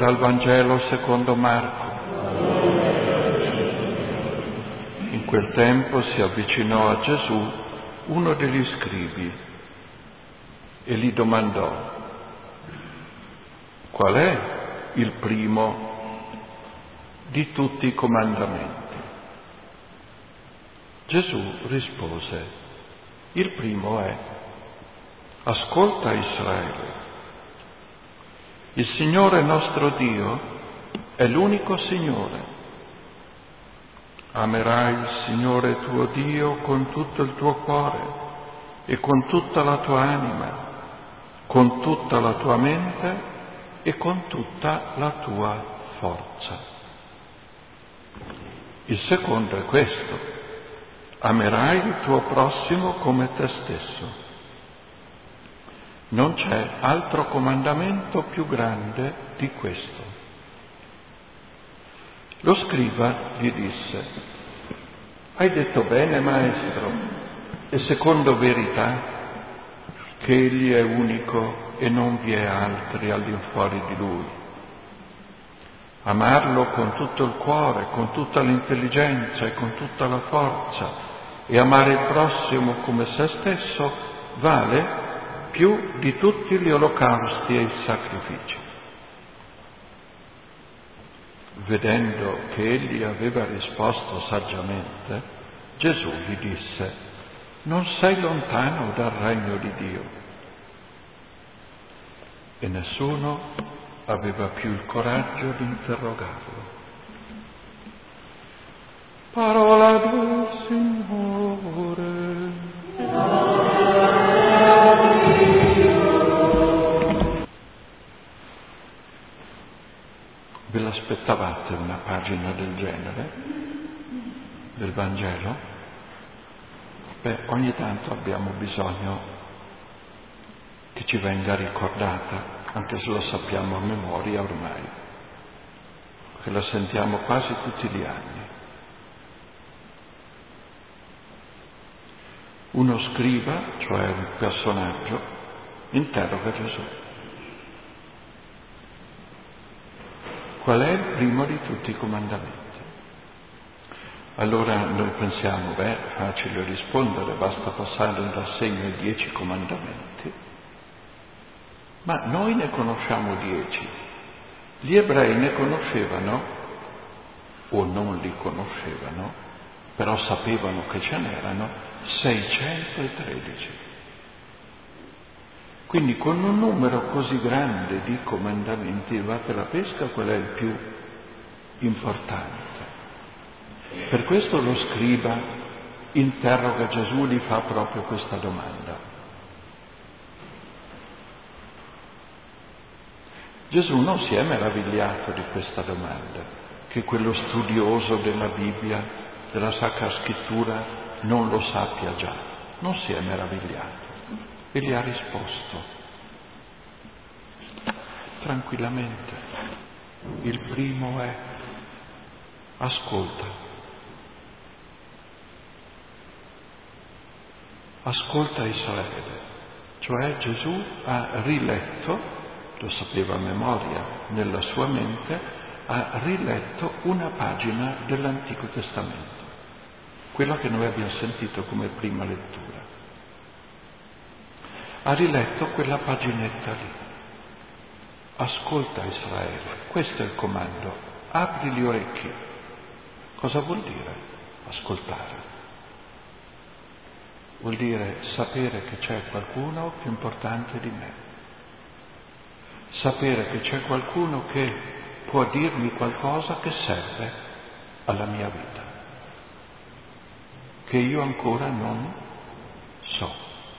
dal Vangelo secondo Marco. In quel tempo si avvicinò a Gesù uno degli scribi e gli domandò: qual è il primo di tutti i comandamenti? Gesù rispose: il primo è: ascolta Israele, il Signore nostro Dio è l'unico Signore. Amerai il Signore tuo Dio con tutto il tuo cuore e con tutta la tua anima, con tutta la tua mente e con tutta la tua forza. Il secondo è questo: amerai il tuo prossimo come te stesso. Non c'è altro comandamento più grande di questo. Lo scriba gli disse: hai detto bene, maestro, e secondo verità, che egli è unico e non vi è altri all'infuori di lui. Amarlo con tutto il cuore, con tutta l'intelligenza e con tutta la forza, e amare il prossimo come se stesso vale più di tutti gli olocausti e i sacrifici. Vedendo che egli aveva risposto saggiamente, Gesù gli disse: non sei lontano dal regno di Dio. E nessuno aveva più il coraggio di interrogarlo. Parola del Signore. Ve l'aspettavate una pagina del genere del Vangelo? Ogni tanto abbiamo bisogno che ci venga ricordata, anche se lo sappiamo a memoria ormai, che la sentiamo quasi tutti gli anni. Uno scriba, cioè un personaggio, interroga Gesù: qual è il primo di tutti i comandamenti? Allora noi pensiamo, è facile rispondere, basta passare in rassegna i 10 comandamenti. Ma noi ne conosciamo 10. Gli ebrei ne conoscevano, o non li conoscevano, però sapevano che ce n'erano 613. Quindi con un numero così grande di comandamenti fate la pesca, qual è il più importante? Per questo lo scriba interroga Gesù, gli fa proprio questa domanda. Gesù non si è meravigliato di questa domanda, che quello studioso della Bibbia, della Sacra Scrittura, non lo sappia già. Non si è meravigliato. E gli ha risposto tranquillamente: il primo è: ascolta. Ascolta Israele. Cioè Gesù ha riletto, lo sapeva a memoria nella sua mente, ha riletto una pagina dell'Antico Testamento, quella che noi abbiamo sentito come prima lettura. Ha riletto quella paginetta lì. Ascolta Israele, questo è il comando, apri gli orecchi. Cosa vuol dire ascoltare? Vuol dire sapere che c'è qualcuno più importante di me, sapere che c'è qualcuno che può dirmi qualcosa che serve alla mia vita, che io ancora non so.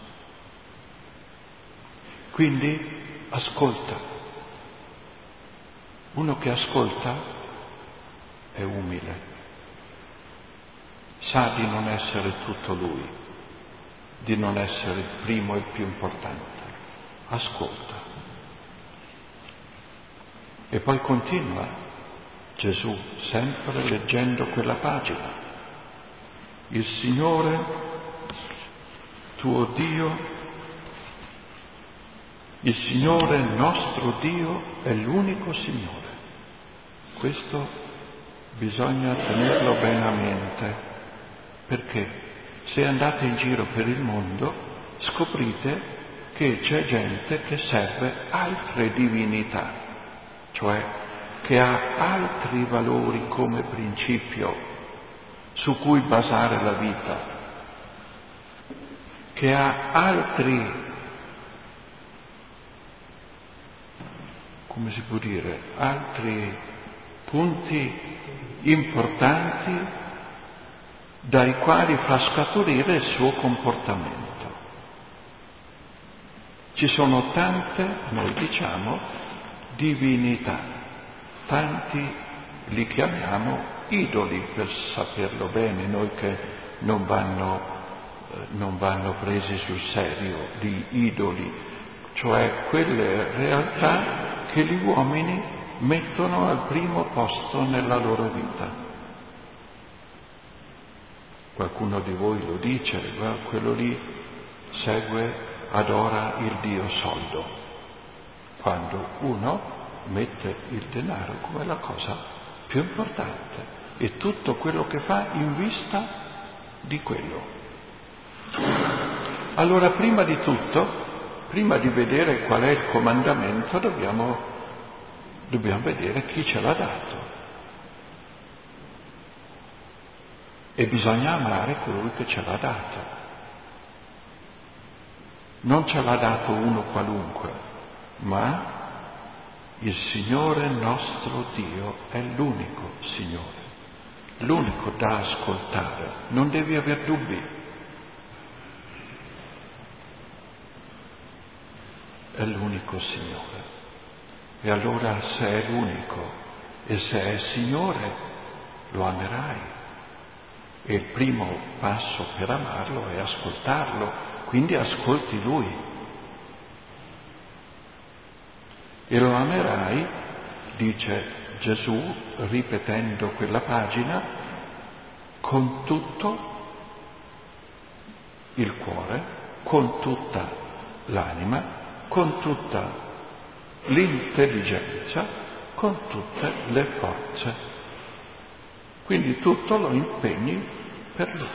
Quindi ascolta. Uno che ascolta è umile, sa di non essere tutto lui, di non essere il primo e il più importante. Ascolta. E poi continua Gesù, sempre leggendo quella pagina. Il Signore tuo Dio, il Signore nostro Dio è l'unico Signore. questo bisogna tenerlo bene a mente, perché se andate in giro per il mondo scoprite che c'è gente che serve altre divinità, cioè che ha altri valori come principio su cui basare la vita, che ha altri, come si può dire, altri punti importanti dai quali fa scaturire il suo comportamento. Ci sono tante, noi diciamo, divinità, tanti li chiamiamo idoli, per saperlo bene, noi che non vanno presi sul serio, di idoli, cioè quelle realtà che gli uomini mettono al primo posto nella loro vita. Qualcuno di voi lo dice, quello lì adora il Dio soldo, quando uno mette il denaro come la cosa più importante e tutto quello che fa in vista di quello. Allora, prima di tutto, prima di vedere qual è il comandamento, dobbiamo vedere chi ce l'ha dato. E bisogna amare colui che ce l'ha dato. Non ce l'ha dato uno qualunque, ma il Signore nostro Dio è l'unico Signore, l'unico da ascoltare, non devi aver dubbi. È l'unico Signore. E allora, se è l'unico e se è Signore, lo amerai. E il primo passo per amarlo è ascoltarlo. Quindi ascolti Lui e lo amerai, dice Gesù ripetendo quella pagina, con tutto il cuore, con tutta l'anima, con tutta l'intelligenza, con tutte le forze. Quindi tutto lo impegni per Lui.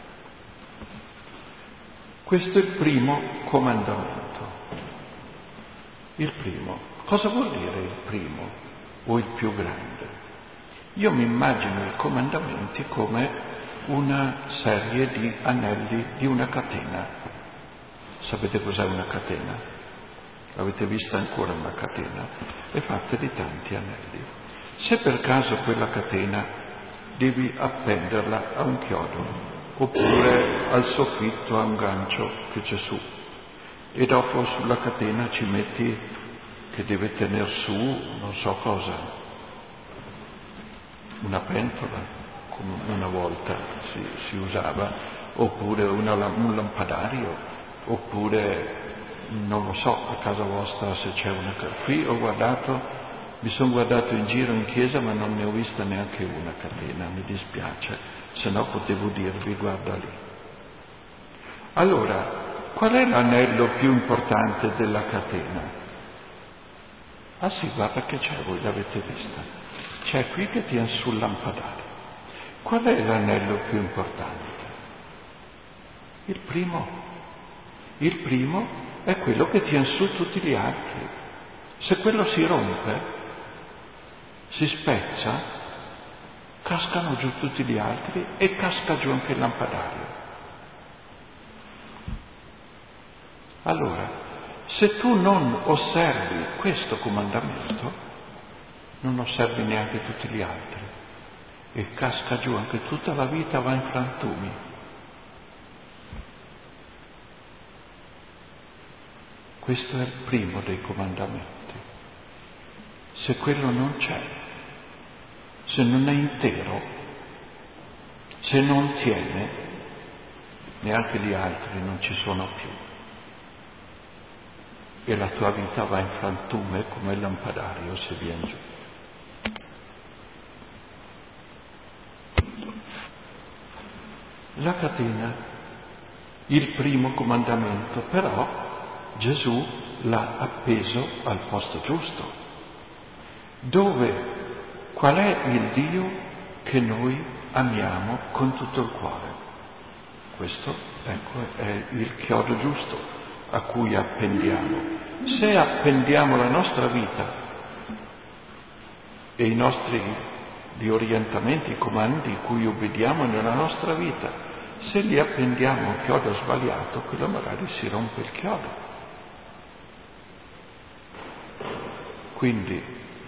Questo è il primo comandamento. Il primo. Cosa vuol dire il primo o il più grande? Io mi immagino i comandamenti come una serie di anelli di una catena. Sapete cos'è una catena? L'avete vista ancora una catena? È fatta di tanti anelli. Se per caso quella catena devi appenderla a un chiodo, oppure al soffitto a un gancio che c'è su, e dopo sulla catena ci metti che deve tenere su non so cosa, una pentola come una volta si usava, oppure un lampadario, oppure non lo so a casa vostra se c'è una. Qui mi sono guardato in giro in chiesa, ma non ne ho vista neanche una catena, mi dispiace, se no potevo dirvi guarda lì. Allora, qual è l'anello più importante della catena? Ah sì, guarda che c'è, voi l'avete vista. C'è qui che tiene sul lampadario. Qual è l'anello più importante? Il primo. Il primo è quello che tiene su tutti gli altri. Se quello si rompe, si spezza, cascano giù tutti gli altri e casca giù anche il lampadario. Allora, se tu non osservi questo comandamento, non osservi neanche tutti gli altri e casca giù anche tutta la vita, va in frantumi. Questo è il primo dei comandamenti. Se quello non c'è, se non è intero, se non tiene, neanche gli altri non ci sono più. E la tua vita va in frantume come il lampadario se viene giù. La catena, il primo comandamento, però Gesù l'ha appeso al posto giusto. qual è il Dio che noi amiamo con tutto il cuore? Questo, ecco, è il chiodo giusto a cui appendiamo. Se appendiamo la nostra vita e i nostri gli orientamenti, i comandi cui obbediamo nella nostra vita, se li appendiamo a un chiodo sbagliato, quello magari si rompe il chiodo. Quindi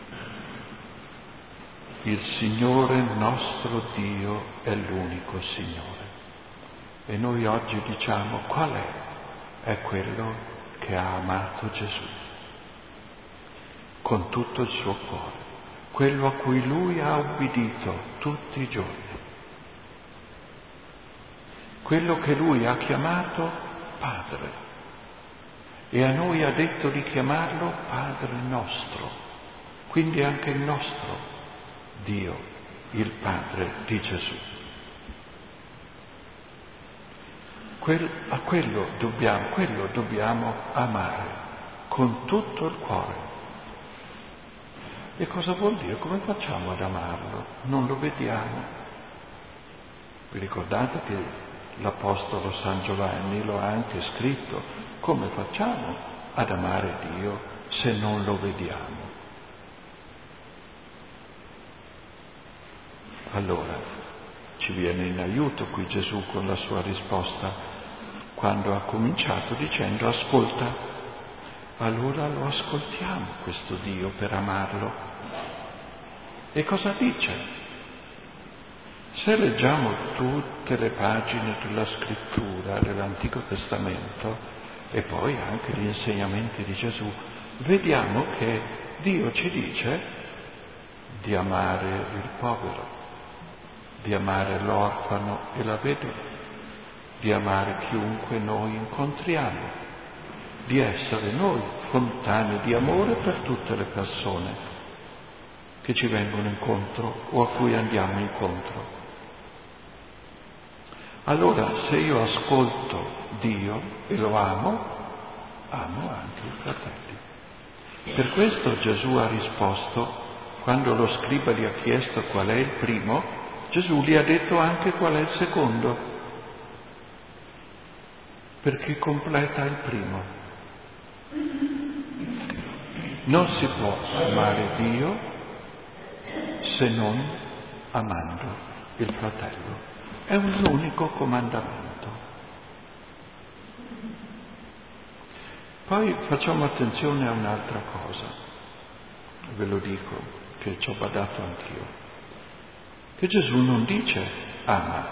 il Signore nostro Dio è l'unico Signore. E noi oggi diciamo qual è? È quello che ha amato Gesù con tutto il suo cuore, quello a cui Lui ha obbedito tutti i giorni, quello che Lui ha chiamato Padre e a noi ha detto di chiamarlo Padre nostro, quindi anche il nostro Dio, il Padre di Gesù. Quello dobbiamo amare con tutto il cuore. E cosa vuol dire? Come facciamo ad amarlo? Non lo vediamo. Vi ricordate che l'Apostolo San Giovanni lo ha anche scritto? Come facciamo ad amare Dio se non lo vediamo? Allora, ci viene in aiuto qui Gesù con la sua risposta, quando ha cominciato dicendo ascolta, allora lo ascoltiamo questo Dio per amarlo. E cosa dice? Se leggiamo tutte le pagine della scrittura dell'Antico Testamento e poi anche gli insegnamenti di Gesù, vediamo che Dio ci dice di amare il povero, di amare l'orfano e la vedova, di amare chiunque noi incontriamo, di essere noi fontane di amore per tutte le persone che ci vengono incontro o a cui andiamo incontro. Allora, se io ascolto Dio e lo amo anche i fratelli. Per questo Gesù ha risposto, quando lo scriba gli ha chiesto qual è il primo, Gesù gli ha detto anche qual è il secondo, perché completa il primo. Non si può amare Dio se non amando il fratello. È un unico comandamento. Poi facciamo attenzione a un'altra cosa, ve lo dico, che ci ho badato anch'io, che Gesù non dice ama.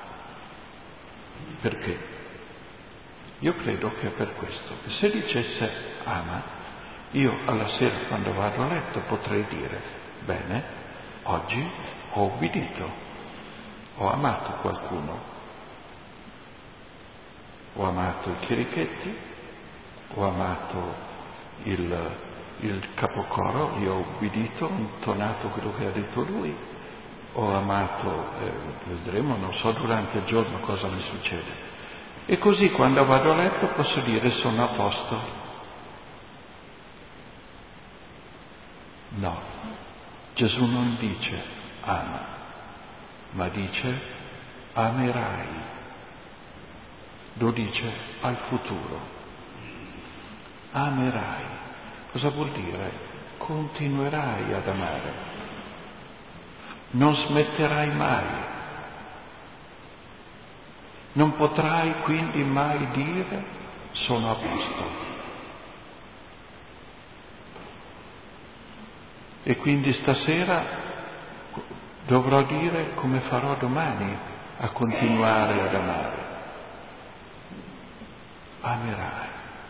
Perché? Io credo che è per questo, che se dicesse ama, io alla sera quando vado a letto potrei dire, bene, oggi ho obbedito, ho amato qualcuno, ho amato i chierichetti, ho amato il capocoro, gli ho obbedito, ho intonato quello che ha detto lui, ho amato, vedremo, non so durante il giorno cosa mi succede. E così quando vado a letto posso dire sono a posto. No, Gesù non dice ama, ma dice amerai. Lo dice al futuro. Amerai. Cosa vuol dire? Continuerai ad amare. Non smetterai mai. Non potrai quindi mai dire sono a posto. E quindi stasera dovrò dire come farò domani a continuare ad amare. Amerai.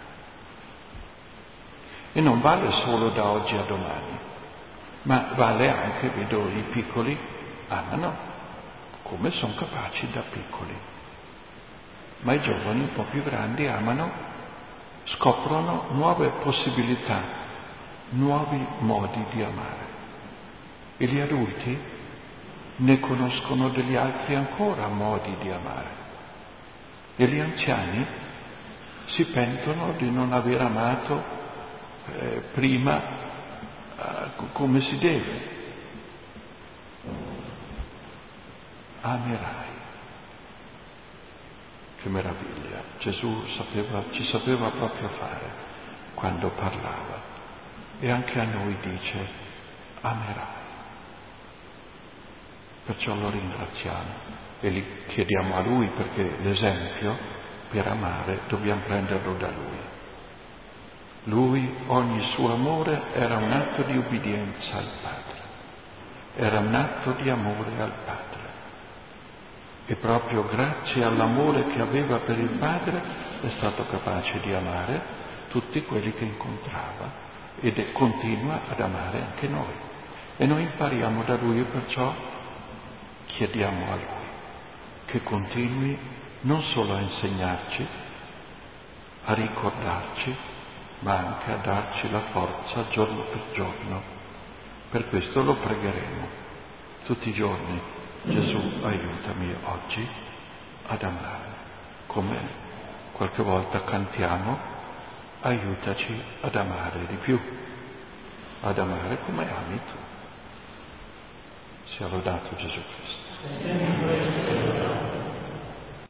E non vale solo da oggi a domani, ma vale anche, vedo i piccoli amano come sono capaci da piccoli. Ma i giovani un po' più grandi amano, scoprono nuove possibilità, nuovi modi di amare. E gli adulti ne conoscono degli altri ancora modi di amare. E gli anziani si pentono di non aver amato prima come si deve. amerai. Che meraviglia! Gesù ci sapeva proprio fare quando parlava, e anche a noi dice amerai. Perciò lo ringraziamo e gli chiediamo a Lui, perché l'esempio per amare dobbiamo prenderlo da Lui. Lui, ogni suo amore era un atto di ubbidienza al Padre, era un atto di amore al Padre. E proprio grazie all'amore che aveva per il Padre è stato capace di amare tutti quelli che incontrava ed continua ad amare anche noi. E noi impariamo da Lui, e perciò chiediamo a Lui che continui non solo a insegnarci, a ricordarci, ma anche a darci la forza giorno per giorno. Per questo lo pregheremo tutti i giorni. Gesù, aiutami oggi ad amare, come qualche volta cantiamo, aiutaci ad amare di più, ad amare come ami tu. Sia lodato Gesù Cristo.